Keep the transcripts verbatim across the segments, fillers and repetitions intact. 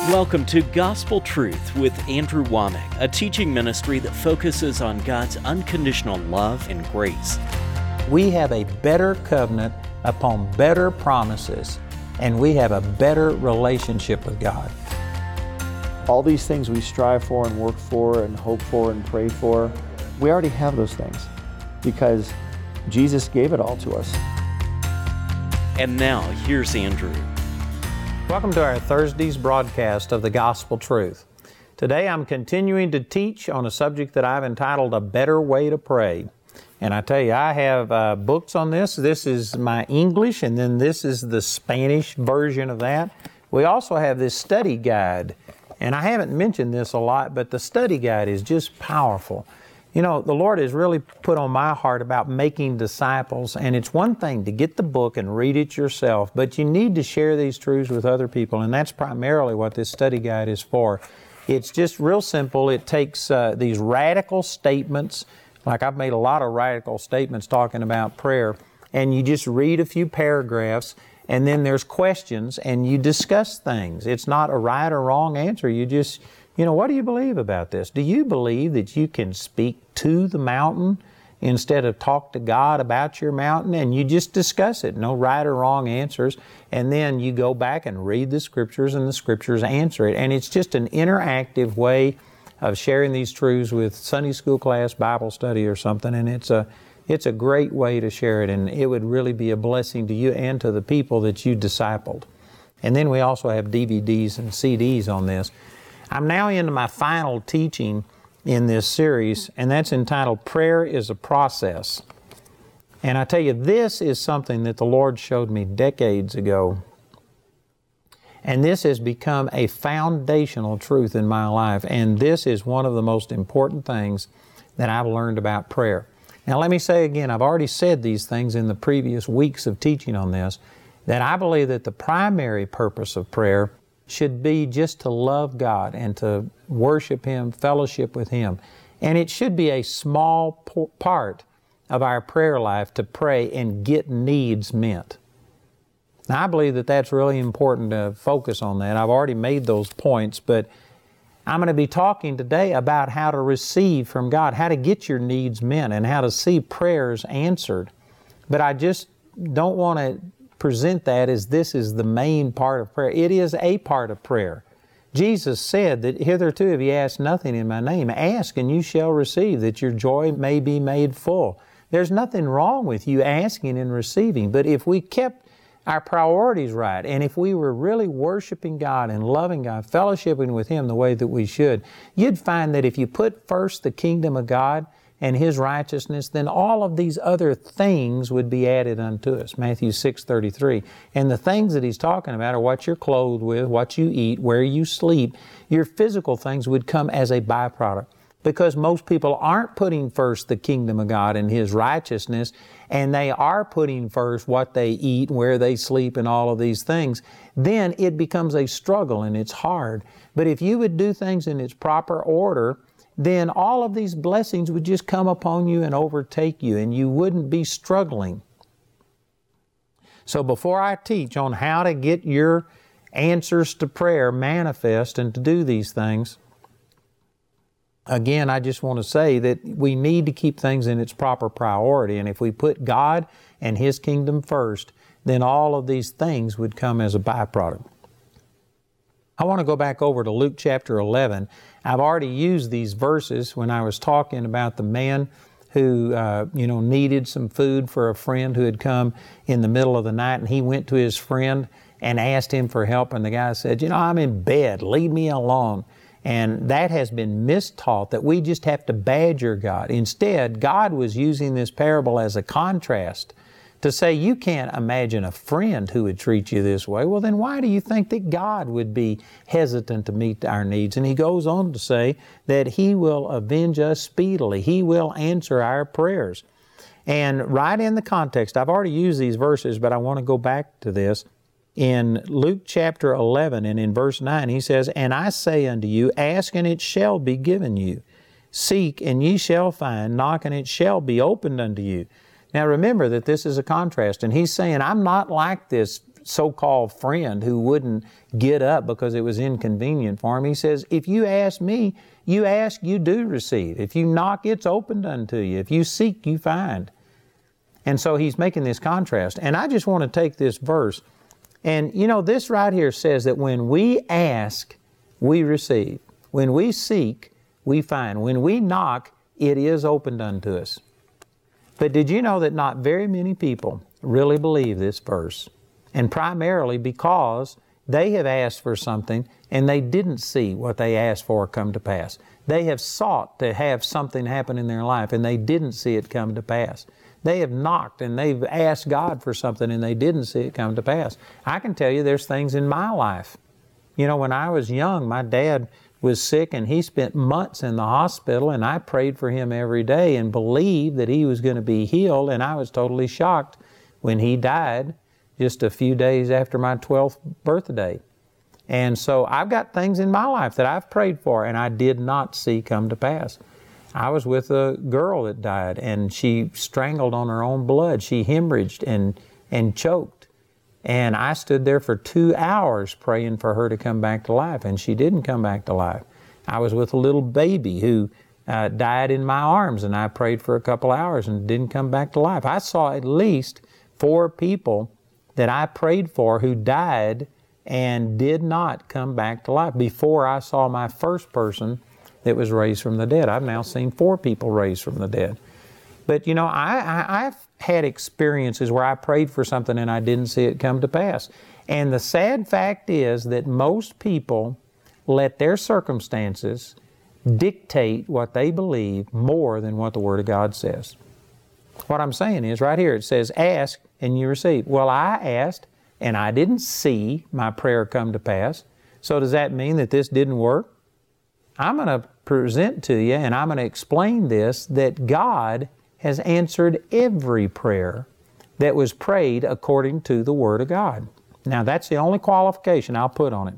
Welcome to Gospel Truth with Andrew Womack, a teaching ministry that focuses on God's unconditional love and grace. We have a better covenant upon better promises, and we have a better relationship with God. All these things we strive for and work for and hope for and pray for, we already have those things because Jesus gave it all to us. And now, here's Andrew. Welcome to our Thursday's broadcast of the Gospel Truth. Today I'm continuing to teach on a subject that I've entitled A Better Way to Pray. And I tell you, I have uh, books on this. This is my English, and then this is the Spanish version of that. We also have this study guide. And I haven't mentioned this a lot, but the study guide is just powerful. You know, the Lord has really put on my heart about making disciples, and it's one thing to get the book and read it yourself, but you need to share these truths with other people, and that's primarily what this study guide is for. It's just real simple. It takes uh, these radical statements, like I've made a lot of radical statements talking about prayer, and you just read a few paragraphs, and then there's questions, and you discuss things. It's not a right or wrong answer. You just, you know, what do you believe about this? Do you believe that you can speak to the mountain instead of talk to God about your mountain? And you just discuss it. No right or wrong answers. And then you go back and read the Scriptures, and the Scriptures answer it. And it's just an interactive way of sharing these truths with Sunday school class, Bible study or something. And it's a It's a great way to share it, and it would really be a blessing to you and to the people that you discipled. And then we also have D V Ds and C Ds on this. I'm now into my final teaching in this series, and that's entitled Prayer is a Process. And I tell you, this is something that the Lord showed me decades ago. And this has become a foundational truth in my life, and this is one of the most important things that I've learned about prayer. Now let me say again, I've already said these things in the previous weeks of teaching on this, that I believe that the primary purpose of prayer should be just to love God and to worship Him, fellowship with Him. And it should be a small p- part of our prayer life to pray and get needs met. Now I believe that that's really important to focus on that. I've already made those points, but I'm going to be talking today about how to receive from God, how to get your needs met, and how to see prayers answered. But I just don't want to present that as this is the main part of prayer. It is a part of prayer. Jesus said that hitherto have ye asked nothing in my name. Ask and you shall receive, that your joy may be made full. There's nothing wrong with you asking and receiving, but if we kept our priorities right, and if we were really worshiping God and loving God, fellowshipping with Him the way that we should, you'd find that if you put first the kingdom of God and His righteousness, then all of these other things would be added unto us. Matthew six thirty-three. And the things that He's talking about are what you're clothed with, what you eat, where you sleep. Your physical things would come as a byproduct, because most people aren't putting first the kingdom of God and His righteousness, and they are putting first what they eat, where they sleep, and all of these things. Then it becomes a struggle and it's hard. But if you would do things in its proper order, then all of these blessings would just come upon you and overtake you, and you wouldn't be struggling. So before I teach on how to get your answers to prayer manifest and to do these things, again, I just want to say that we need to keep things in its proper priority. And if we put God and His kingdom first, then all of these things would come as a byproduct. I want to go back over to Luke chapter eleven. I've already used these verses when I was talking about the man who, uh, you know, needed some food for a friend who had come in the middle of the night, and he went to his friend and asked him for help, and the guy said, you know, I'm in bed, leave me alone. And that has been mistaught, that we just have to badger God. Instead, God was using this parable as a contrast to say, you can't imagine a friend who would treat you this way. Well, then why do you think that God would be hesitant to meet our needs? And He goes on to say that He will avenge us speedily. He will answer our prayers. And right in the context, I've already used these verses, but I want to go back to this. In Luke chapter eleven and in verse nine, He says, And I say unto you, ask and it shall be given you. Seek and ye shall find. Knock and it shall be opened unto you. Now remember that this is a contrast, and He's saying, I'm not like this so-called friend who wouldn't get up because it was inconvenient for him. He says, if you ask me, you ask, you do receive. If you knock, it's opened unto you. If you seek, you find. And so he's making this contrast. And I just want to take this verse. And you know, this right here says that when we ask, we receive. When we seek, we find. When we knock, it is opened unto us. But did you know that not very many people really believe this verse? And primarily because they have asked for something and they didn't see what they asked for come to pass. They have sought to have something happen in their life and they didn't see it come to pass. They have knocked and they've asked God for something and they didn't see it come to pass. I can tell you there's things in my life. You know, when I was young, my dad was sick and he spent months in the hospital, and I prayed for him every day and believed that he was going to be healed, and I was totally shocked when he died just a few days after my twelfth birthday. And so I've got things in my life that I've prayed for and I did not see come to pass. I was with a girl that died and she strangled on her own blood. She hemorrhaged and, and choked. And I stood there for two hours praying for her to come back to life, and she didn't come back to life. I was with a little baby who uh, died in my arms, and I prayed for a couple hours and didn't come back to life. I saw at least four people that I prayed for who died and did not come back to life before I saw my first person that was raised from the dead. I've now seen four people raised from the dead. But you know, I, I, I've had experiences where I prayed for something and I didn't see it come to pass. And the sad fact is that most people let their circumstances dictate what they believe more than what the Word of God says. What I'm saying is, right here it says, ask and you receive. Well, I asked and I didn't see my prayer come to pass. So does that mean that this didn't work? I'm going to present to you and I'm going to explain this, that God has answered every prayer that was prayed according to the Word of God. Now, that's the only qualification I'll put on it.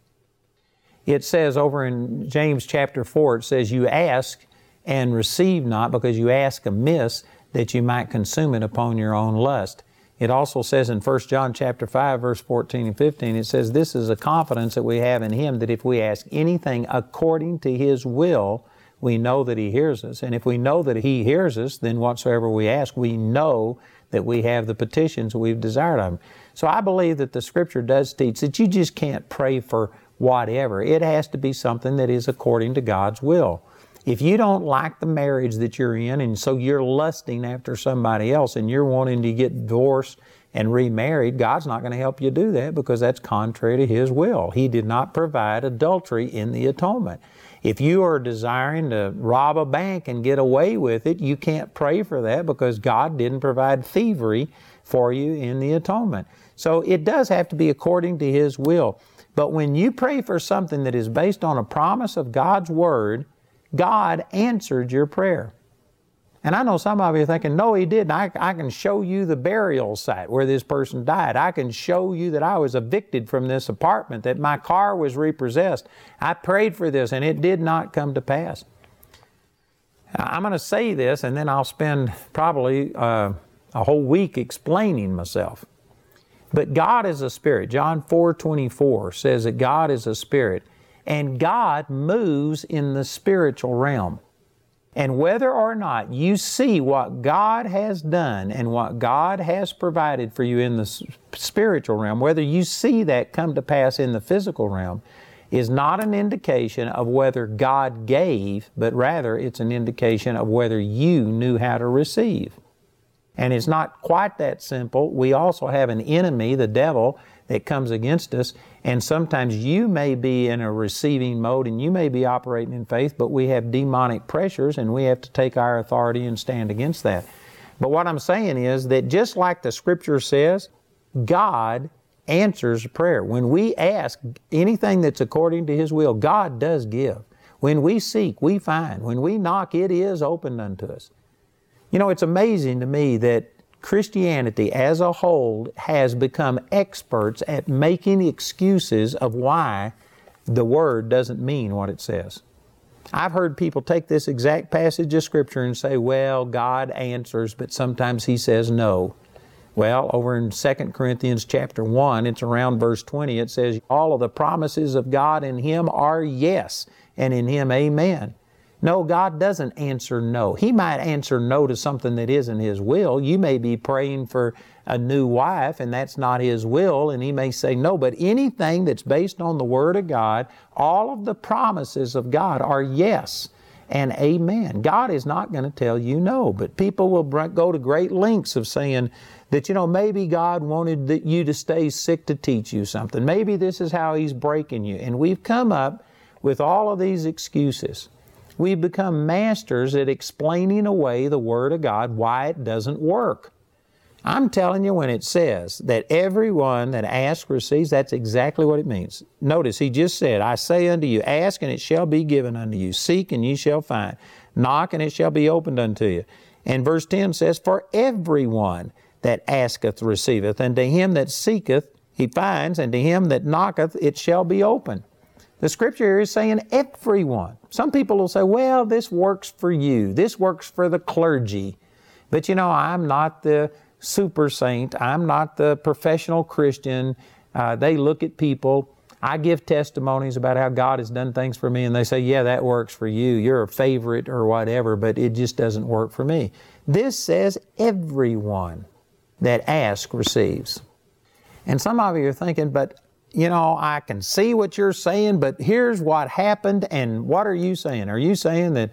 It says over in James chapter four, it says, you ask and receive not because you ask amiss, that you might consume it upon your own lust. It also says in First John chapter five, verse fourteen and fifteen, it says, this is a confidence that we have in Him, that if we ask anything according to His will, we know that He hears us. And if we know that He hears us, then whatsoever we ask, we know that we have the petitions we've desired of Him. So I believe that the Scripture does teach that you just can't pray for whatever. It has to be something that is according to God's will. If you don't like the marriage that you're in, and so you're lusting after somebody else and you're wanting to get divorced and remarried, God's not going to help you do that because that's contrary to His will. He did not provide adultery in the atonement. If you are desiring to rob a bank and get away with it, you can't pray for that because God didn't provide thievery for you in the atonement. So it does have to be according to His will. But when you pray for something that is based on a promise of God's Word, God answered your prayer. And I know some of you are thinking, no, He didn't. I, I can show you the burial site where this person died. I can show you that I was evicted from this apartment, that my car was repossessed. I prayed for this and it did not come to pass. I'm going to say this and then I'll spend probably uh, a whole week explaining myself. But God is a spirit. John four twenty-four says that God is a spirit, and God moves in the spiritual realm. And whether or not you see what God has done and what God has provided for you in the spiritual realm, whether you see that come to pass in the physical realm, is not an indication of whether God gave, but rather it's an indication of whether you knew how to receive. And it's not quite that simple. We also have an enemy, the devil, that comes against us. And sometimes you may be in a receiving mode and you may be operating in faith, but we have demonic pressures and we have to take our authority and stand against that. But what I'm saying is that just like the Scripture says, God answers prayer. When we ask anything that's according to His will, God does give. When we seek, we find. When we knock, it is opened unto us. You know, it's amazing to me that Christianity as a whole has become experts at making excuses of why the Word doesn't mean what it says. I've heard people take this exact passage of Scripture and say, well, God answers, but sometimes He says no. Well, over in Second Corinthians chapter one, it's around verse twenty, it says, all of the promises of God in Him are yes, and in Him amen. No, God doesn't answer no. He might answer no to something that isn't His will. You may be praying for a new wife, and that's not His will, and He may say no. But anything that's based on the Word of God, all of the promises of God are yes and amen. God is not going to tell you no, but people will go to great lengths of saying that, you know, maybe God wanted that you to stay sick to teach you something. Maybe this is how He's breaking you. And we've come up with all of these excuses. We've become masters at explaining away the Word of God, why it doesn't work. I'm telling you, when it says that everyone that asks receives, that's exactly what it means. Notice, He just said, I say unto you, ask and it shall be given unto you. Seek and ye shall find. Knock and it shall be opened unto you. And verse ten says, for everyone that asketh receiveth, and to him that seeketh he finds, and to him that knocketh it shall be opened. The Scripture here is saying everyone. Some people will say, well, this works for you. This works for the clergy. But you know, I'm not the super saint. I'm not the professional Christian. Uh, they look at people. I give testimonies about how God has done things for me, and they say, yeah, that works for you. You're a favorite or whatever, but it just doesn't work for me. This says everyone that asks receives. And some of you are thinking, but you know, I can see what you're saying, but here's what happened, and what are you saying? Are you saying that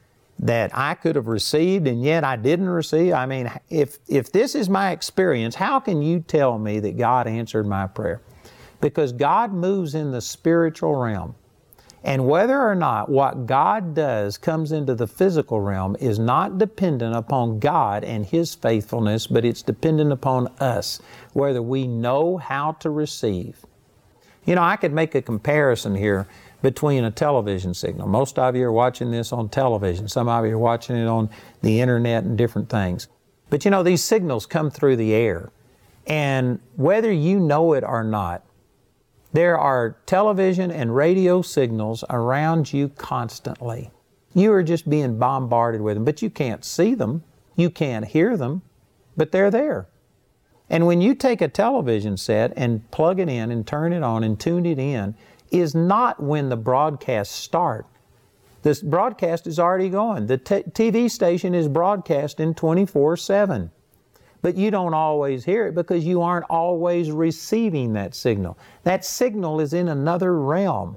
that I could have received and yet I didn't receive? I mean, if if this is my experience, how can you tell me that God answered my prayer? Because God moves in the spiritual realm. And whether or not what God does comes into the physical realm is not dependent upon God and His faithfulness, but it's dependent upon us, whether we know how to receive. You know, I could make a comparison here between a television signal. Most of you are watching this on television. Some of you are watching it on the internet and different things. But you know, these signals come through the air. And whether you know it or not, there are television and radio signals around you constantly. You are just being bombarded with them, but you can't see them. You can't hear them, but they're there. And when you take a television set and plug it in and turn it on and tune it in, is not when the broadcasts start. This broadcast is already going. The t- TV station is broadcasting twenty-four seven. But you don't always hear it because you aren't always receiving that signal. That signal is in another realm.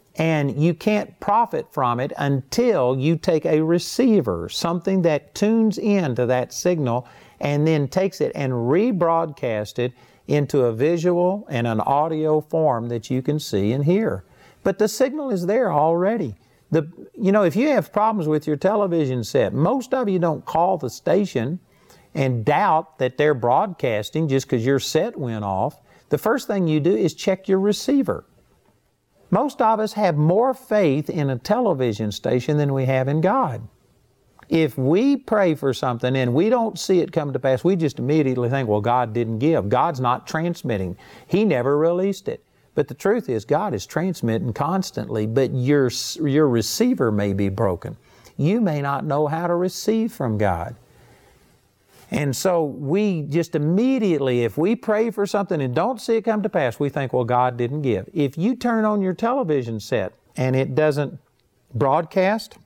And you can't profit from it until you take a receiver, something that tunes into that signal and then takes it and rebroadcasts it into a visual and an audio form that you can see and hear. But the signal is there already. The, you know, if you have problems with your television set, most of you don't call the station and doubt that they're broadcasting just because your set went off. The first thing you do is check your receiver. Most of us have more faith in a television station than we have in God. If we pray for something and we don't see it come to pass, we just immediately think, well, God didn't give. God's not transmitting. He never released it. But the truth is, God is transmitting constantly, but your, your receiver may be broken. You may not know how to receive from God. And so we just immediately, if we pray for something and don't see it come to pass, we think, well, God didn't give. If you turn on your television set and it doesn't broadcast,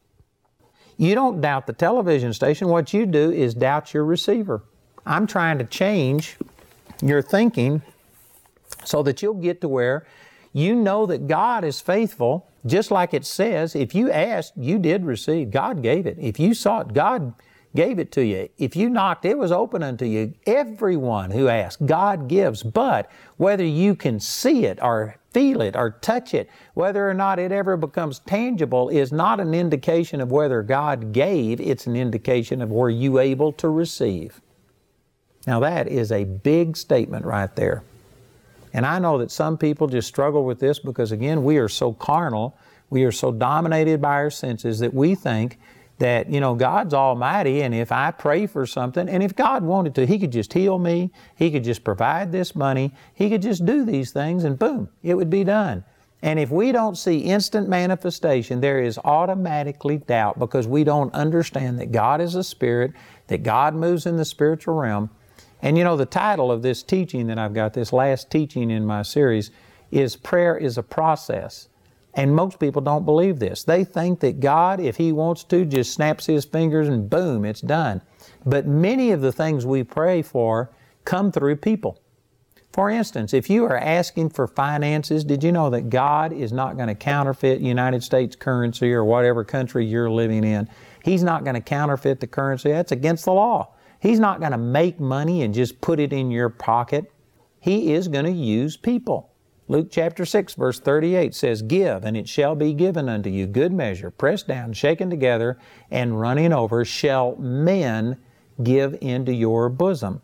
you don't doubt the television station. What you do is doubt your receiver. I'm trying to change your thinking so that you'll get to where you know that God is faithful, just like it says, if you asked, you did receive. God gave it. If you sought, God gave it to you. If you knocked, it was open unto you. Everyone who asks, God gives. But whether you can see it or feel it or touch it, whether or not it ever becomes tangible is not an indication of whether God gave. It's an indication of were you able to receive. Now that is a big statement right there. And I know that some people just struggle with this because, again, we are so carnal, we are so dominated by our senses that we think that, you know, God's almighty, and if I pray for something, and if God wanted to, He could just heal me, He could just provide this money, He could just do these things, and boom, it would be done. And if we don't see instant manifestation, there is automatically doubt because we don't understand that God is a spirit, that God moves in the spiritual realm, And you know, the title of this teaching that I've got, this last teaching in my series, is Prayer is a Process. And most people don't believe this. They think that God, if He wants to, just snaps His fingers and boom, it's done. But many of the things we pray for come through people. For instance, if you are asking for finances, did you know that God is not going to counterfeit United States currency or whatever country you're living in? He's not going to counterfeit the currency. That's against the law. He's not going to make money and just put it in your pocket. He is going to use people. Luke chapter six, verse thirty-eight says, "Give, and it shall be given unto you, good measure, pressed down, shaken together, and running over, shall men give into your bosom."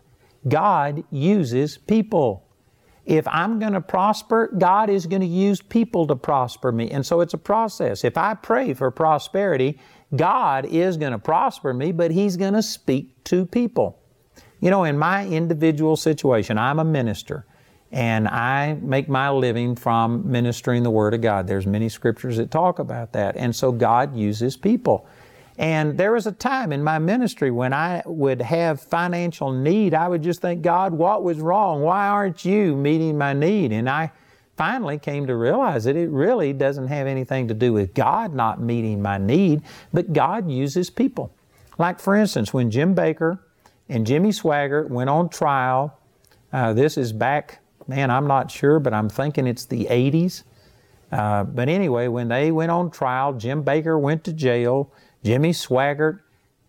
God uses people. If I'm going to prosper, God is going to use people to prosper me. And so it's a process. If I pray for prosperity, God is going to prosper me, but He's going to speak to people. You know, in my individual situation, I'm a minister, and I make my living from ministering the Word of God. There's many scriptures that talk about that. And so God uses people. And there was a time in my ministry when I would have financial need, I would just think, God, what was wrong? Why aren't you meeting my need? And I finally came to realize that it really doesn't have anything to do with God not meeting my need, but God uses people. Like, for instance, when Jim Bakker and Jimmy Swaggart went on trial, uh, this is back, man, I'm not sure, but I'm thinking it's the eighties. Uh, but anyway, when they went on trial, Jim Bakker went to jail. Jimmy Swaggart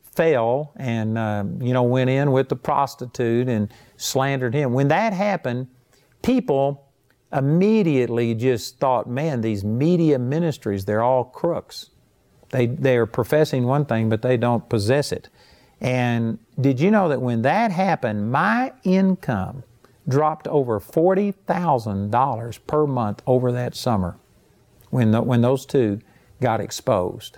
fell and, uh, you know, went in with the prostitute and slandered him. When that happened, people immediately just thought, man, these media ministries, they're all crooks. They, they are professing one thing, but they don't possess it. And did you know that when that happened, my income dropped over forty thousand dollars per month over that summer when, the, when those two got exposed?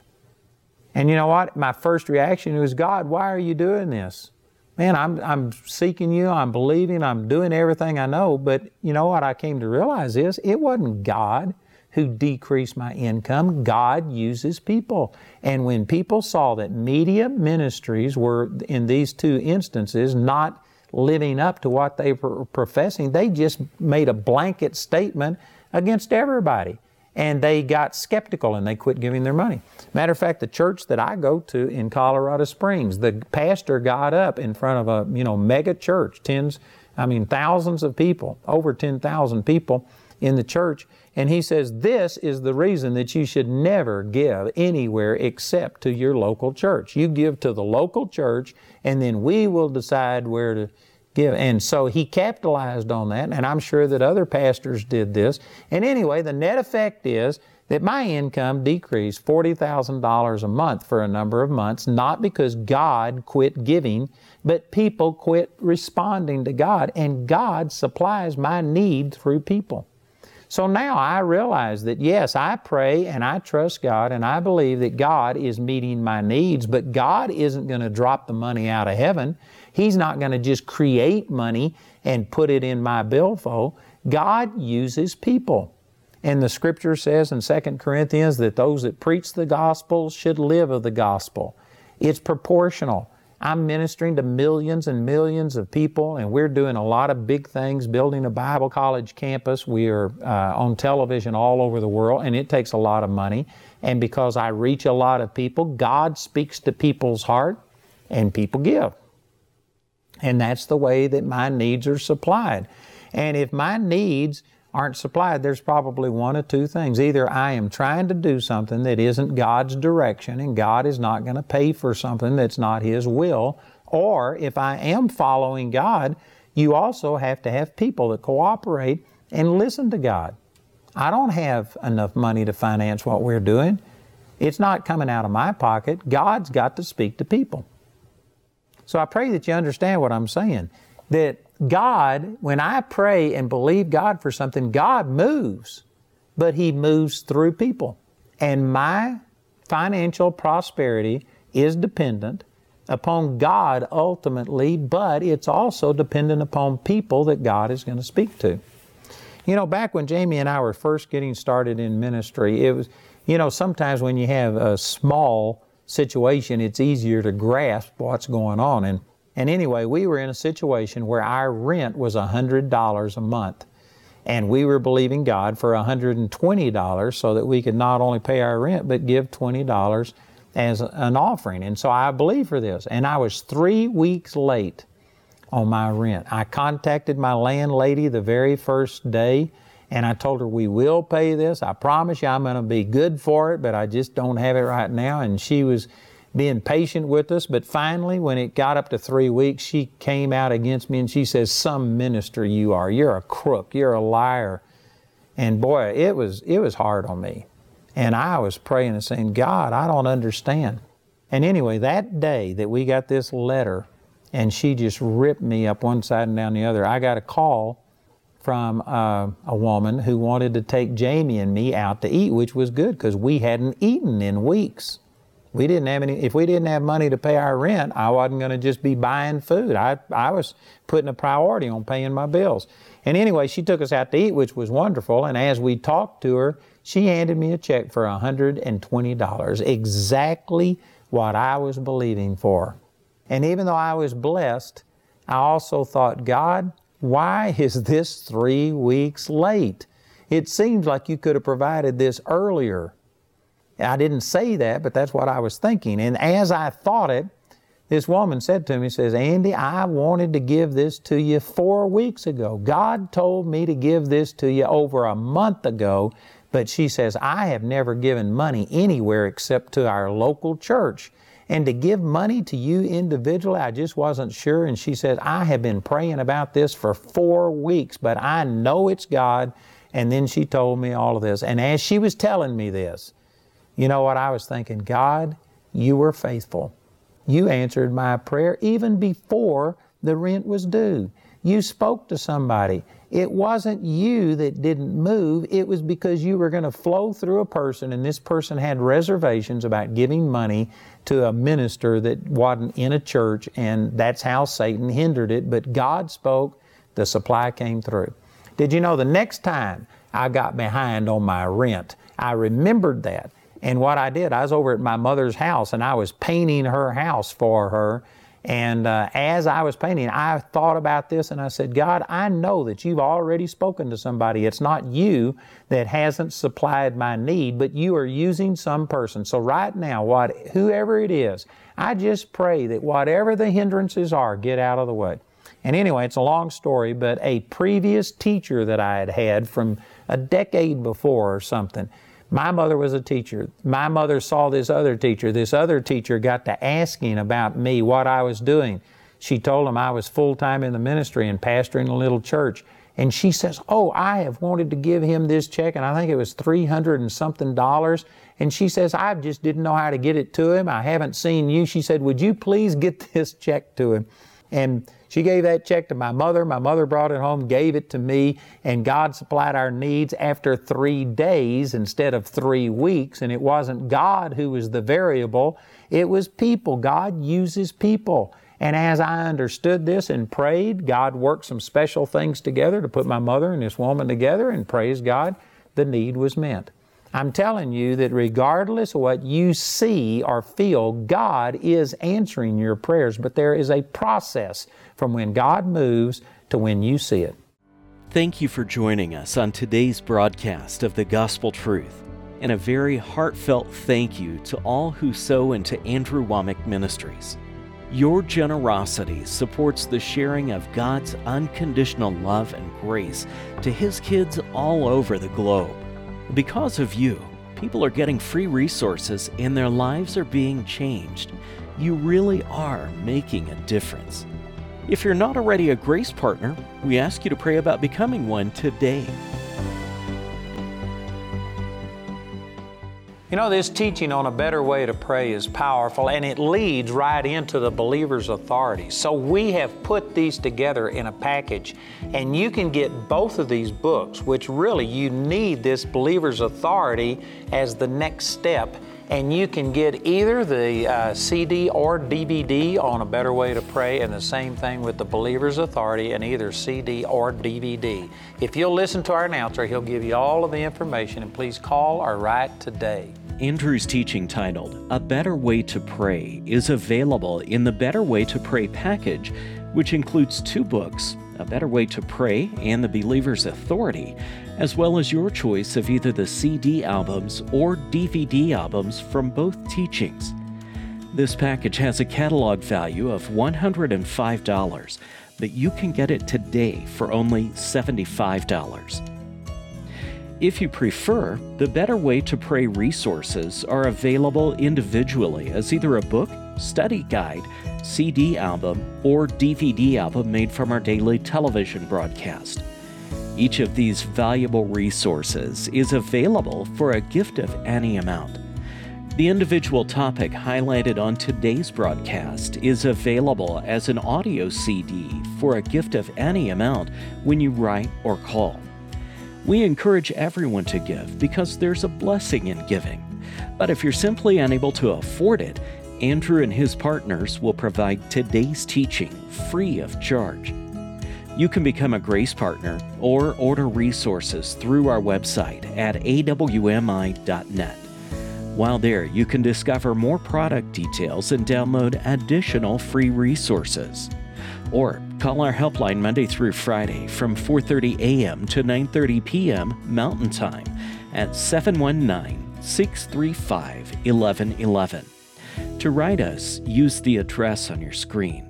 And you know what? My first reaction was, God, why are you doing this? Man, I'm, I'm seeking you, I'm believing, I'm doing everything I know. But you know what I came to realize is it wasn't God who decreased my income. God uses people. And when people saw that media ministries were, in these two instances, not living up to what they were professing, they just made a blanket statement against everybody. And they got skeptical and they quit giving their money. Matter of fact, the church that I go to in Colorado Springs, the pastor got up in front of a, you know, mega church, tens, I mean, thousands of people, over ten thousand people in the church, and he says, this is the reason that you should never give anywhere except to your local church. You give to the local church, and then we will decide where to give. And so he capitalized on that, and I'm sure that other pastors did this. And anyway, the net effect is that my income decreased forty thousand dollars a month for a number of months, not because God quit giving, but people quit responding to God, and God supplies my need through people. So now I realize that, yes, I pray and I trust God and I believe that God is meeting my needs, but God isn't going to drop the money out of heaven. He's not going to just create money and put it in my billfold. God uses people. And the Scripture says in Second Corinthians that those that preach the gospel should live of the gospel. It's proportional. I'm ministering to millions and millions of people, and we're doing a lot of big things, building a Bible college campus. We are uh, on television all over the world, and it takes a lot of money. And because I reach a lot of people, God speaks to people's heart, and people give. And that's the way that my needs are supplied. And if my needs aren't supplied, there's probably one of two things. Either I am trying to do something that isn't God's direction, and God is not going to pay for something that's not His will, or if I am following God, you also have to have people that cooperate and listen to God. I don't have enough money to finance what we're doing. It's not coming out of my pocket. God's got to speak to people. So I pray that you understand what I'm saying, that God, when I pray and believe God for something, God moves, but He moves through people. And my financial prosperity is dependent upon God ultimately, but it's also dependent upon people that God is going to speak to. You know, back when Jamie and I were first getting started in ministry, it was, you know, sometimes when you have a small situation, it's easier to grasp what's going on. And And anyway, we were in a situation where our rent was one hundred dollars a month. And we were believing God for one hundred twenty dollars so that we could not only pay our rent, but give twenty dollars as an offering. And so I believed for this. And I was three weeks late on my rent. I contacted my landlady the very first day, and I told her, we will pay this. I promise you I'm going to be good for it, but I just don't have it right now. And she was being patient with us. But finally, when it got up to three weeks, she came out against me and she says, some minister you are. You're a crook. You're a liar. And boy, it was, it was hard on me. And I was praying and saying, God, I don't understand. And anyway, that day that we got this letter, and she just ripped me up one side and down the other, I got a call from uh, a woman who wanted to take Jamie and me out to eat, which was good because we hadn't eaten in weeks. We didn't have any, if we didn't have money to pay our rent, I wasn't going to just be buying food. I, I was putting a priority on paying my bills. And anyway, she took us out to eat, which was wonderful. And as we talked to her, she handed me a check for one hundred twenty dollars, exactly what I was believing for. And even though I was blessed, I also thought, God, why is this three weeks late? It seems like you could have provided this earlier. I didn't say that, but that's what I was thinking. And as I thought it, this woman said to me, says, Andy, I wanted to give this to you four weeks ago. God told me to give this to you over a month ago. But she says, I have never given money anywhere except to our local church. And to give money to you individually, I just wasn't sure. And she said, I have been praying about this for four weeks, but I know it's God. And then she told me all of this. And as she was telling me this, you know what I was thinking? God, you were faithful. You answered my prayer even before the rent was due. You spoke to somebody. It wasn't you that didn't move. It was because you were going to flow through a person, and this person had reservations about giving money to a minister that wasn't in a church, and that's how Satan hindered it. But God spoke, the supply came through. Did you know the next time I got behind on my rent, I remembered that. And what I did, I was over at my mother's house, and I was painting her house for her. And uh, as I was painting, I thought about this, and I said, God, I know that you've already spoken to somebody. It's not you that hasn't supplied my need, but you are using some person. So right now, what, whoever it is, I just pray that whatever the hindrances are, get out of the way. And anyway, it's a long story, but a previous teacher that I had had from a decade before or something, my mother was a teacher. My mother saw this other teacher. This other teacher got to asking about me, what I was doing. She told him I was full-time in the ministry and pastoring a little church. And she says, oh, I have wanted to give him this check, and I think it was three hundred and something dollars. And she says, I just didn't know how to get it to him. I haven't seen you. She said, would you please get this check to him? And she gave that check to my mother. My mother brought it home, gave it to me, and God supplied our needs after three days instead of three weeks. And it wasn't God who was the variable. It was people. God uses people. And as I understood this and prayed, God worked some special things together to put my mother and this woman together, and praise God, the need was met. I'm telling you that regardless of what you see or feel, God is answering your prayers, but there is a process from when God moves to when you see it. Thank you for joining us on today's broadcast of The Gospel Truth, and a very heartfelt thank you to all who sow into Andrew Wommack Ministries. Your generosity supports the sharing of God's unconditional love and grace to His kids all over the globe. Because of you, people are getting free resources and their lives are being changed. You really are making a difference. If you're not already a Grace Partner, we ask you to pray about becoming one today. You know, this teaching on a better way to pray is powerful, and it leads right into the believer's authority. So we have put these together in a package, and you can get both of these books, which really you need this believer's authority as the next step. And you can get either the uh, C D or D V D on A Better Way to Pray, and the same thing with the Believer's Authority in either C D or D V D. If you'll listen to our announcer, he'll give you all of the information, and please call or write today. Andrew's teaching titled A Better Way to Pray is available in the Better Way to Pray package, which includes two books, A Better Way to Pray and The Believer's Authority, as well as your choice of either the C D albums or D V D albums from both teachings. This package has a catalog value of one hundred five dollars, but you can get it today for only seventy-five dollars. If you prefer, the Better Way to Pray resources are available individually as either a book, study guide, C D album, or D V D album made from our daily television broadcast. Each of these valuable resources is available for a gift of any amount. The individual topic highlighted on today's broadcast is available as an audio C D for a gift of any amount when you write or call. We encourage everyone to give because there's a blessing in giving. But if you're simply unable to afford it, Andrew and his partners will provide today's teaching free of charge. You can become a Grace Partner or order resources through our website at a w m i dot net. While there, you can discover more product details and download additional free resources. Or call our helpline Monday through Friday from four thirty a.m. to nine thirty p.m. Mountain Time at seven one nine, six three five, one one one one. To write us, use the address on your screen.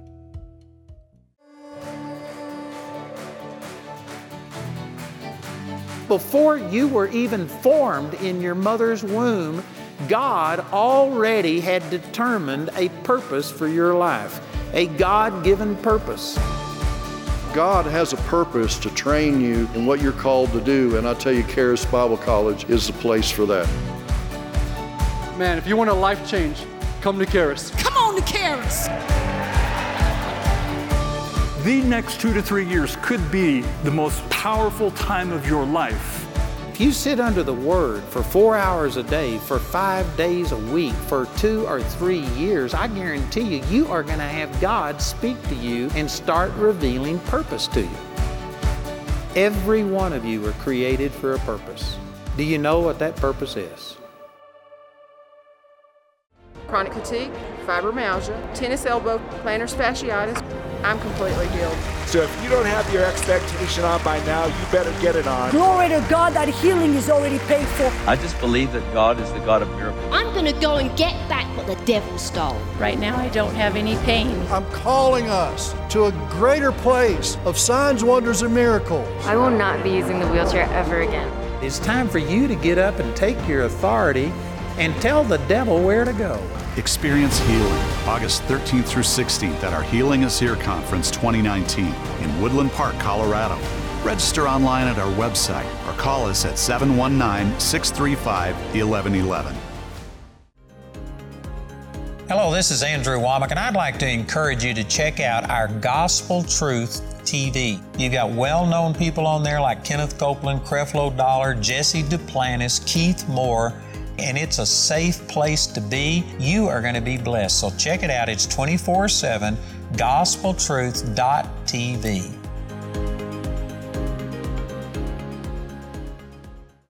Before you were even formed in your mother's womb, God already had determined a purpose for your life, a God-given purpose. God has a purpose to train you in what you're called to do, and I tell you, Charis Bible College is the place for that. Man, if you want a life change, come to Charis. Come on to Charis! The next two to three years could be the most powerful time of your life. If you sit under the Word for four hours a day, for five days a week, for two or three years, I guarantee you, you are going to have God speak to you and start revealing purpose to you. Every one of you are created for a purpose. Do you know what that purpose is? Chronic fatigue, fibromyalgia, tennis elbow, plantar fasciitis. I'm completely healed. So if you don't have your expectation on by now, you better get it on. Glory to God, that healing is already paid for. I just believe that God is the God of miracles. I'm going to go and get back what the devil stole. Right now, I don't have any pain. I'm calling us to a greater place of signs, wonders, and miracles. I will not be using the wheelchair ever again. It's time for you to get up and take your authority and tell the devil where to go. Experience healing August thirteenth through sixteenth at our Healing Is Here Conference twenty nineteen in Woodland Park, Colorado. Register online at our website or call us at seven one nine, six three five, one one one one. Hello, this is Andrew Womack, and I'd like to encourage you to check out our Gospel Truth T V. You've got well-known people on there like Kenneth Copeland, Creflo Dollar, Jesse Duplantis, Keith Moore, and it's a safe place to be. You are going to be blessed. So check it out. It's twenty-four seven, gospel truth dot t v.